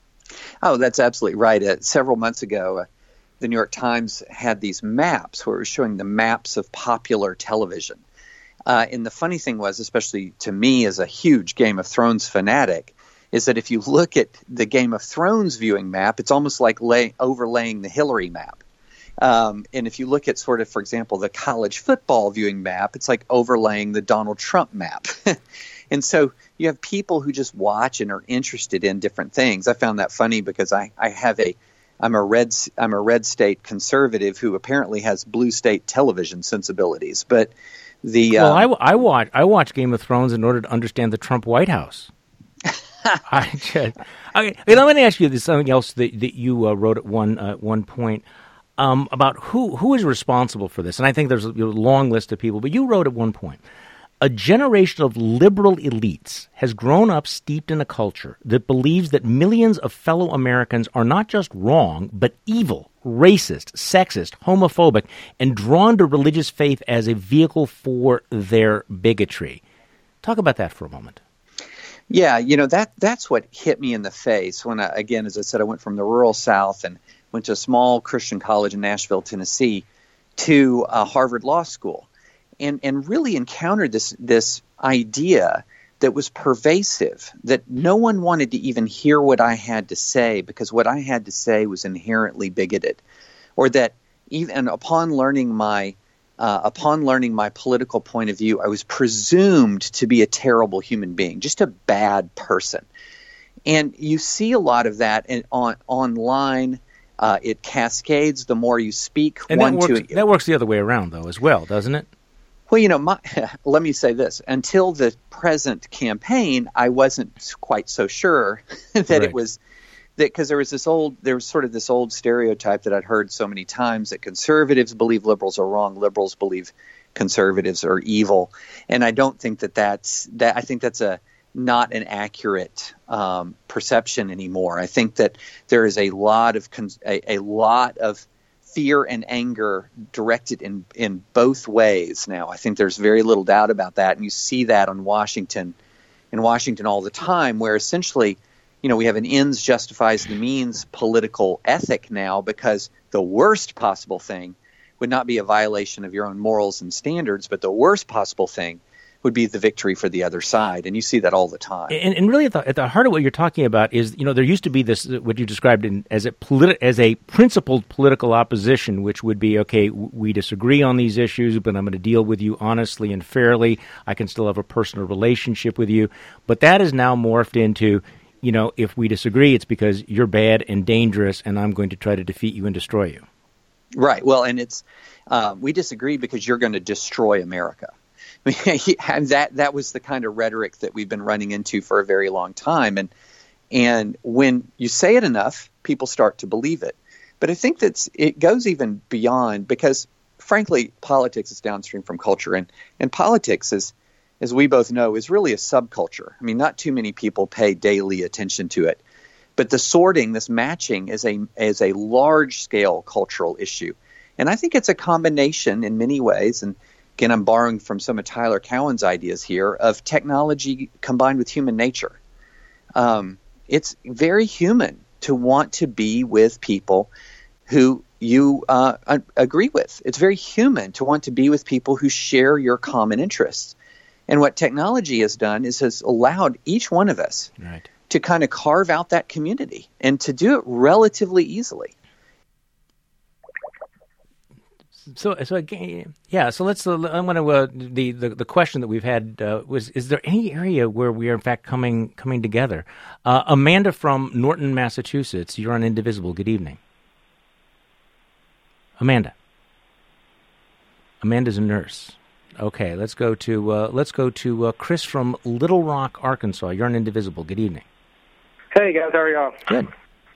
Oh, that's absolutely right. Uh, several months ago, uh, the New York Times had these maps where it was showing the maps of popular television. Uh, and the funny thing was, especially to me as a huge Game of Thrones fanatic, is that if you look at the Game of Thrones viewing map, it's almost like lay, overlaying the Hillary map. Um, and if you look at sort of, for example, the college football viewing map, it's like overlaying the Donald Trump map. And so you have people who just watch and are interested in different things. I found that funny because I, I have a I'm a red I'm a red state conservative who apparently has blue state television sensibilities. But the well, um, I, I watch I watch Game of Thrones in order to understand the Trump White House. I just, okay, let me ask you this, something else that that you uh, wrote at one uh, one point um, about who who is responsible for this. And I think there's a long list of people, but you wrote at one point, a generation of liberal elites has grown up steeped in a culture that believes that millions of fellow Americans are not just wrong, but evil, racist, sexist, homophobic, and drawn to religious faith as a vehicle for their bigotry. Talk about that for a moment. Yeah, you know, that that's what hit me in the face when, I, again, as I said, I went from the rural South and went to a small Christian college in Nashville, Tennessee, to uh, Harvard Law School. And, and really encountered this this idea that was pervasive, that no one wanted to even hear what I had to say because what I had to say was inherently bigoted, or that even upon learning my uh, upon learning my political point of view, I was presumed to be a terrible human being, just a bad person. And you see a lot of that in, on online. Uh, it cascades the more you speak. And one that works, to that works the other way around, though, as well, doesn't it? Well, you know, my, let me say this. Until the present campaign, I wasn't quite so sure that right. it was that because there was this old, there was sort of this old stereotype that I'd heard so many times that conservatives believe liberals are wrong, liberals believe conservatives are evil, and I don't think that that's that. I think that's a not an accurate um, perception anymore. I think that there is a lot of a, a lot of fear and anger directed in, in both ways now. I think there's very little doubt about that. And you see that on Washington, in Washington all the time, where essentially, you know, we have an ends justifies the means political ethic now, because the worst possible thing would not be a violation of your own morals and standards, but the worst possible thing would be the victory for the other side. And you see that all the time. And, and really at the, at the heart of what you're talking about is, you know, there used to be this, what you described in, as a politi- as a principled political opposition, which would be, okay, we disagree on these issues, but I'm going to deal with you honestly and fairly. I can still have a personal relationship with you. But that is now morphed into, you know, if we disagree, it's because you're bad and dangerous, and I'm going to try to defeat you and destroy you. Right. Well, and it's, uh, we disagree because you're going to destroy America. I mean, and that that was the kind of rhetoric that we've been running into for a very long time. And and when you say it enough, people start to believe it. But I think that it goes even beyond, because, frankly, politics is downstream from culture. And, and politics, is, as we both know, is really a subculture. I mean, not too many people pay daily attention to it. But the sorting, this matching, is a is a large-scale cultural issue. And I think it's a combination in many ways, and again, I'm borrowing from some of Tyler Cowen's ideas here, of technology combined with human nature. Um, it's very human to want to be with people who you uh, un- agree with. It's very human to want to be with people who share your common interests. And what technology has done is has allowed each one of us right. to kind of carve out that community, and to do it relatively easily. So, so again, yeah. So let's. Uh, I'm going to. Uh, the, the the question that we've had uh, was: is there any area where we are in fact coming coming together? Uh, Amanda from Norton, Massachusetts. You're on Indivisible. Good evening, Amanda. Amanda's a nurse. Okay, let's go to uh, let's go to uh, Chris from Little Rock, Arkansas. You're on Indivisible. Good evening. Hey guys, how are y'all? Good.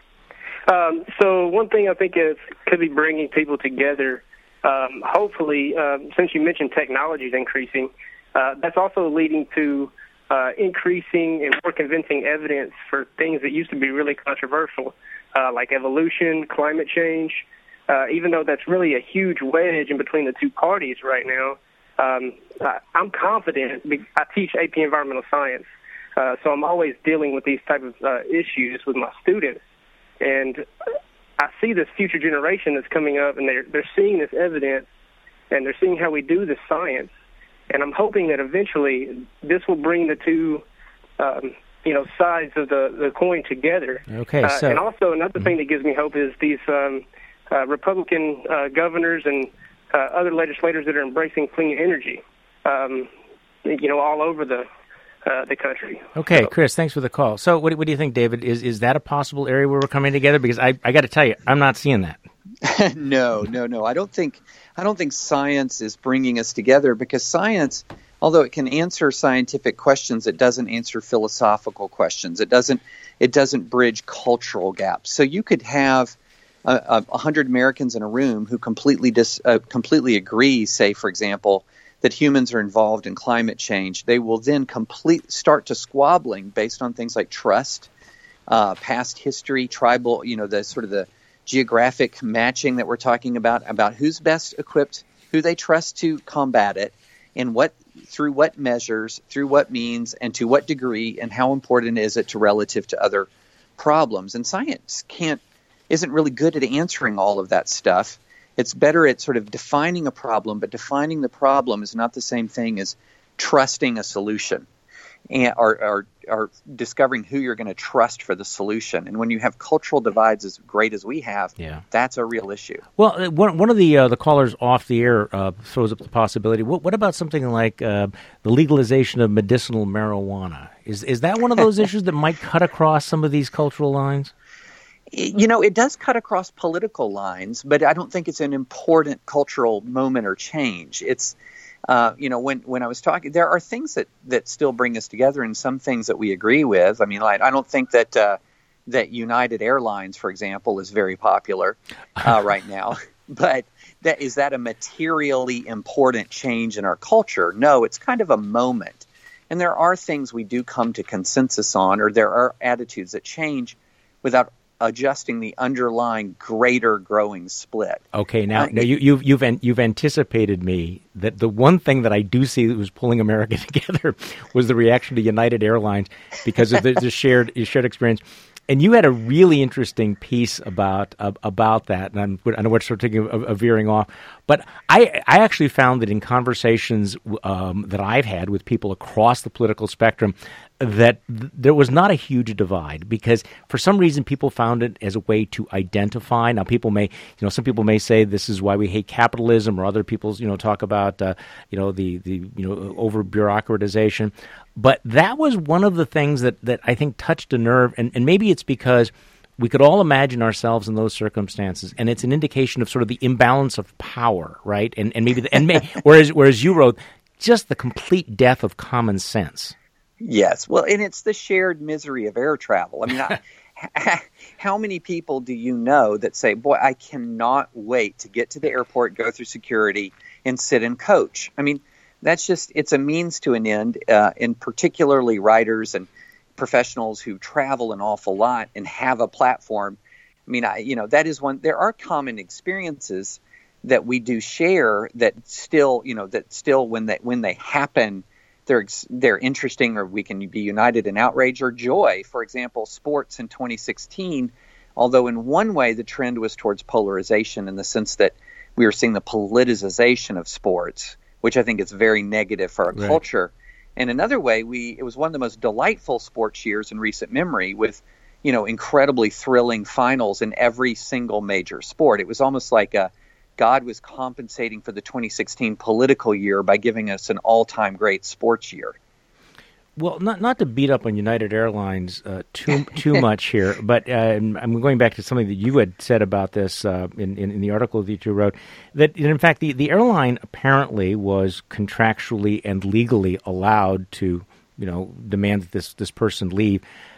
Um, so one thing I think is could be bringing people together. Um, hopefully, um, since you mentioned technology is increasing, uh, that's also leading to uh, increasing and more convincing evidence for things that used to be really controversial, uh, like evolution, climate change. Uh, even though that's really a huge wedge in between the two parties right now, um, I, I'm confident. I teach A P Environmental Science, uh, so I'm always dealing with these type of uh, issues with my students, and I see this future generation that's coming up, and they're they're seeing this evidence, and they're seeing how we do the science, and I'm hoping that eventually this will bring the two, um, you know, sides of the, the coin together. Okay, uh, so and also another mm-hmm. thing that gives me hope is these um, uh, Republican uh, governors and uh, other legislators that are embracing clean energy, um, you know, all over the. Uh, the country. Okay, so. Chris, thanks for the call. So what, what do you think, David? Is is that a possible area where we're coming together? Because I, I got to tell you, I'm not seeing that. no, no, no. I don't think I don't think science is bringing us together, because science, although it can answer scientific questions, it doesn't answer philosophical questions. It doesn't it doesn't bridge cultural gaps. So you could have a, a hundred Americans in a room who completely dis, uh, completely agree, say, for example, that humans are involved in climate change. They will then complete start to squabbling based on things like trust, uh, past history, tribal, you know, the sort of the geographic matching that we're talking about, about who's best equipped, who they trust to combat it, and what through what measures, through what means, and to what degree, and how important is it to relative to other problems. And science can't isn't really good at answering all of that stuff. It's better at sort of defining a problem, but defining the problem is not the same thing as trusting a solution, and or, or, or discovering who you're going to trust for the solution. And when you have cultural divides as great as we have, yeah. that's a real issue. Well, one one of the uh, the callers off the air uh, throws up the possibility. What, what about something like uh, the legalization of medicinal marijuana? Is is that one of those issues that might cut across some of these cultural lines? You know, it does cut across political lines, but I don't think it's an important cultural moment or change. It's, uh, you know, when, when I was talking, there are things that, that still bring us together, and some things that we agree with. I mean, like, I don't think that uh, that United Airlines, for example, is very popular uh, right now. But that is that a materially important change in our culture? No, it's kind of a moment. And there are things we do come to consensus on, or there are attitudes that change without adjusting the underlying greater growing split. Okay, now, Uh, now you, you've you've an, you've anticipated me that the one thing that I do see that was pulling America together was the reaction to United Airlines because of the, the shared shared experience. And you had a really interesting piece about uh, about that, and I'm, I know we're sort of taking a, a veering off, but I I actually found that in conversations um, that I've had with people across the political spectrum, that th- there was not a huge divide because for some reason people found it as a way to identify. Now, people may, you know, some people may say this is why we hate capitalism, or other people, you know, talk about uh, you know the the you know over bureaucratization. But that was one of the things that, that I think touched a nerve, and, and maybe it's because we could all imagine ourselves in those circumstances, and it's an indication of sort of the imbalance of power, right? And and maybe the, and may, whereas whereas you wrote just the complete death of common sense. Yes, well, and it's the shared misery of air travel. I mean, I, how many people do you know that say, "Boy, I cannot wait to get to the airport, go through security, and sit in coach"? I mean. That's just, it's a means to an end, uh, and particularly writers and professionals who travel an awful lot and have a platform. I mean, I, you know, that is one, there are common experiences that we do share that still, you know, that still when they, when they happen, they're, they're interesting, or we can be united in outrage or joy. For example, sports in twenty sixteen, although in one way the trend was towards polarization in the sense that we were seeing the politicization of sports, which I think is very negative for our right. culture. And another way, we it was one of the most delightful sports years in recent memory, with, you know, incredibly thrilling finals in every single major sport. It was almost like a, God was compensating for the twenty sixteen political year by giving us an all-time great sports year. Well, not not to beat up on United Airlines uh, too too much here, but uh, I'm going back to something that you had said about this uh, in, in in the article that you wrote. That in fact the, the airline apparently was contractually and legally allowed to, you know, demand that this this person leave,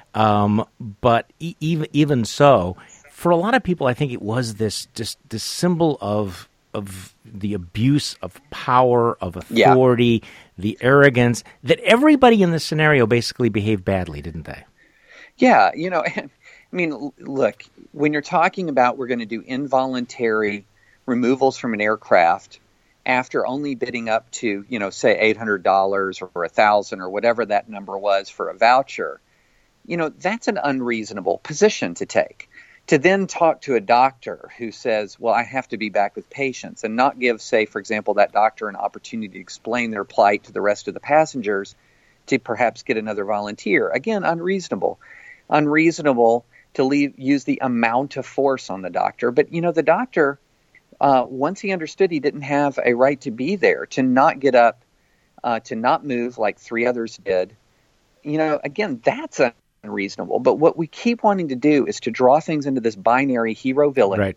um, but e- even even so, for a lot of people, I think it was this just this symbol of. of the abuse of power, of authority, yeah. the arrogance, that everybody in this scenario basically behaved badly, didn't they? Yeah, you know, I mean, look, when you're talking about we're going to do involuntary removals from an aircraft after only bidding up to, you know, say eight hundred dollars or one thousand dollars or whatever that number was for a voucher, you know, that's an unreasonable position to take. To then talk to a doctor who says, well, I have to be back with patients, and not give, say, for example, that doctor an opportunity to explain their plight to the rest of the passengers to perhaps get another volunteer. Again, unreasonable. Unreasonable to leave, use the amount of force on the doctor. But, you know, the doctor, uh, once he understood he didn't have a right to be there, to not get up, uh, to not move like three others did, you know, again, that's a unreasonable. But what we keep wanting to do is to draw things into this binary hero-villain. Right.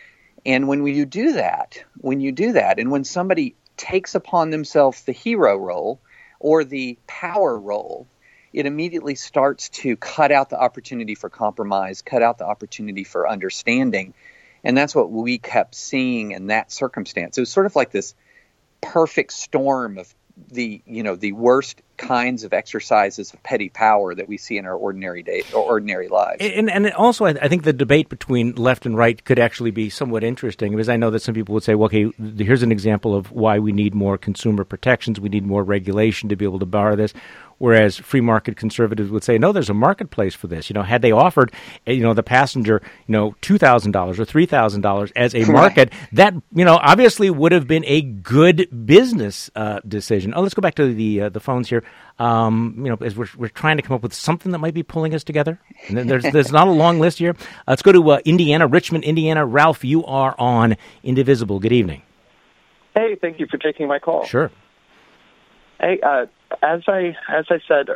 And when you do that, when you do that, and when somebody takes upon themselves the hero role or the power role, it immediately starts to cut out the opportunity for compromise, cut out the opportunity for understanding. And that's what we kept seeing in that circumstance. It was sort of like this perfect storm of the, you know, the worst kinds of exercises of petty power that we see in our ordinary day or ordinary lives. And and also, I think the debate between left and right could actually be somewhat interesting, because I know that some people would say, well, okay, here's an example of why we need more consumer protections, we need more regulation to be able to bar this. Whereas free market conservatives would say, no, there's a marketplace for this. You know, had they offered, you know, the passenger, you know, two thousand dollars or three thousand dollars as a market, that, you know, obviously would have been a good business uh, decision. Oh, let's go back to the uh, the phones here. Um, you know, as we're we're trying to come up with something that might be pulling us together. And then there's there's not a long list here. Uh, let's go to uh, Indiana, Richmond, Indiana. Ralph, you are on Indivisible. Good evening. Hey, thank you for taking my call. Sure. Hey, uh, as I as I said,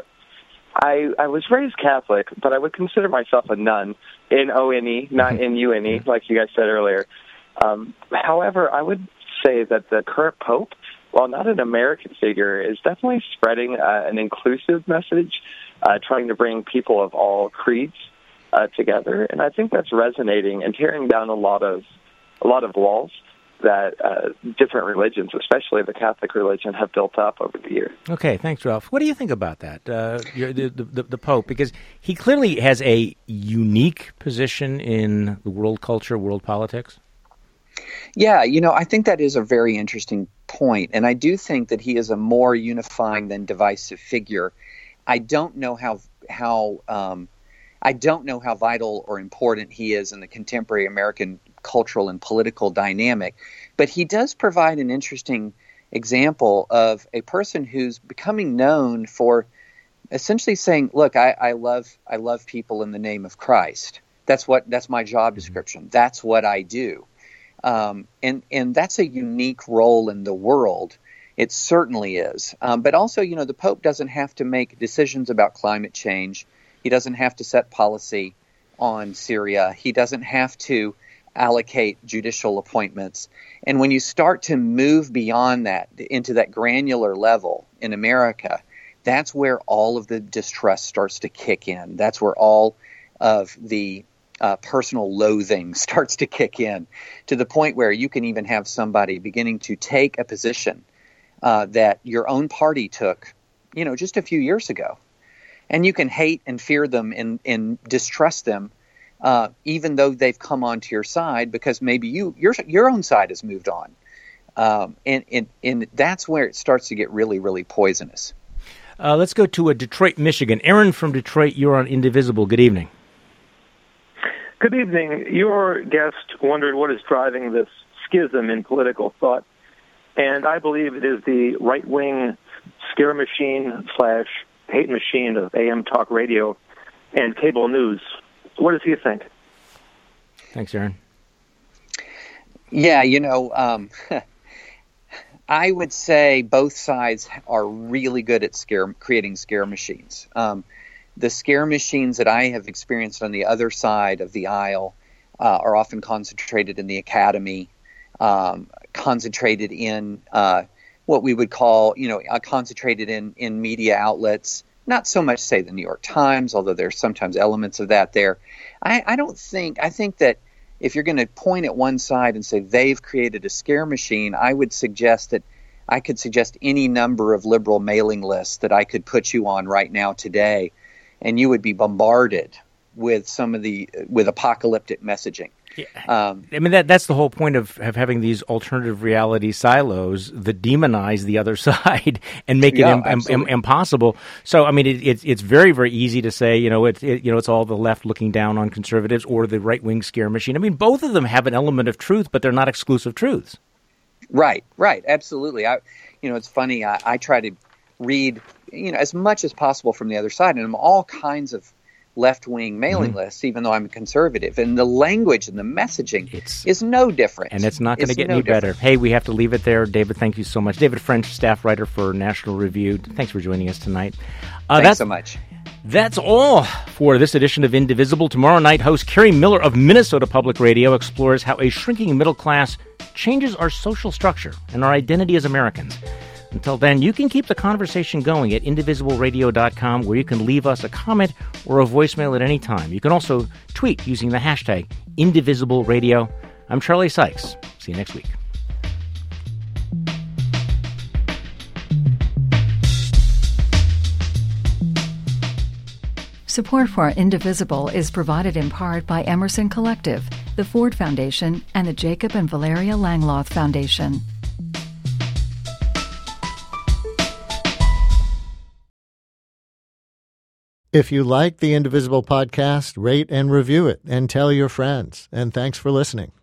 I I was raised Catholic, but I would consider myself a nun in O N E, not in U N E, like you guys said earlier. Um, however, I would say that the current Pope, while not an American figure, is definitely spreading uh, an inclusive message, uh, trying to bring people of all creeds uh, together, and I think that's resonating and tearing down a lot of a lot of walls. that uh, different religions, especially the Catholic religion, have built up over the years. Okay, thanks, Ralph. What do you think about that, uh, you're the, the, the Pope? Because he clearly has a unique position in the world culture, world politics. Yeah, you know, I think that is a very interesting point, and I do think that he is a more unifying than divisive figure. I don't know how how um, I don't know how vital or important he is in the contemporary American cultural and political dynamic, but he does provide an interesting example of a person who's becoming known for essentially saying, "Look, I, I love I love people in the name of Christ. That's what that's my job description. That's what I do." Um, and, and that's a unique role in the world. It certainly is. Um, but also, you know, the Pope doesn't have to make decisions about climate change. He doesn't have to set policy on Syria. He doesn't have to allocate judicial appointments. And when you start to move beyond that into that granular level in America, that's where all of the distrust starts to kick in. That's where all of the Uh, personal loathing starts to kick in, to the point where you can even have somebody beginning to take a position uh, that your own party took, you know, just a few years ago. And you can hate and fear them and, and distrust them, uh, even though they've come onto your side, because maybe you your your own side has moved on. Um, and, and, and that's where it starts to get really, really poisonous. Uh, let's go to uh, Detroit, Michigan. Aaron from Detroit, you're on Indivisible. Good evening. Good evening. Your guest wondered what is driving this schism in political thought, and I believe it is the right-wing scare machine slash hate machine of A M talk radio and cable news. What does he think? Thanks, Aaron. Yeah, you know, um, I would say both sides are really good at scare creating scare machines. Um, The scare machines that I have experienced on the other side of the aisle uh, are often concentrated in the academy, um, concentrated in uh, what we would call, you know, uh, concentrated in, in media outlets. Not so much, say, the New York Times, although there's sometimes elements of that there. I, I don't think, I think that if you're going to point at one side and say they've created a scare machine, I would suggest that I could suggest any number of liberal mailing lists that I could put you on right now today, and you would be bombarded with some of the with apocalyptic messaging. Yeah. Um, I mean, that that's the whole point of, of having these alternative reality silos that demonize the other side and make yeah, it im- im- impossible. So, I mean, it, it's it's very very easy to say, you know, it's it, you know, it's all the left looking down on conservatives or the right wing scare machine. I mean, both of them have an element of truth, but they're not exclusive truths. Right, right, absolutely. I, you know, it's funny. I, I try to read, you know, as much as possible from the other side, and I'm all kinds of left-wing mailing mm-hmm. lists, even though I'm a conservative, and the language and the messaging it's, is no different. And it's not going to get no any different. better. Hey, we have to leave it there. David, thank you so much. David French, staff writer for National Review. Thanks for joining us tonight. Uh, Thanks that's, so much. That's all for this edition of Indivisible. Tomorrow night, host Kerry Miller of Minnesota Public Radio explores how a shrinking middle class changes our social structure and our identity as Americans. Until then, you can keep the conversation going at indivisible radio dot com, where you can leave us a comment or a voicemail at any time. You can also tweet using the hashtag IndivisibleRadio. I'm Charlie Sykes. See you next week. Support for Indivisible is provided in part by Emerson Collective, the Ford Foundation, and the Jacob and Valeria Langloth Foundation. If you like the Indivisible podcast, rate and review it and tell your friends. And thanks for listening.